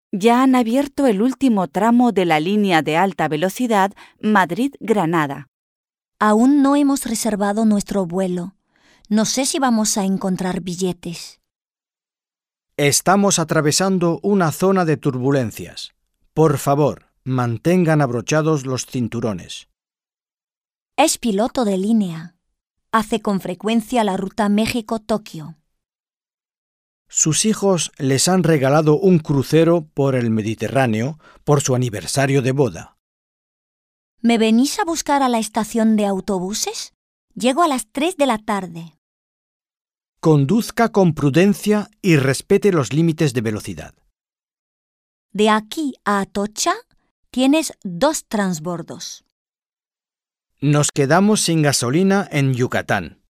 Ya han abierto el último tramo de la línea de alta velocidad Madrid-Granada. Aún no hemos reservado nuestro vuelo. No sé si vamos a encontrar billetes. Estamos atravesando una zona de turbulencias. Por favor, mantengan abrochados los cinturones. Es piloto de línea. Hace con frecuencia la ruta México-Tokio. Sus hijos les han regalado un crucero por el Mediterráneo por su aniversario de boda. ¿Me venís a buscar a la estación de autobuses? Llego a las 3 de la tarde. Conduzca con prudencia y respete los límites de velocidad. De aquí a Atocha tienes 2 transbordos. Nos quedamos sin gasolina en Yucatán.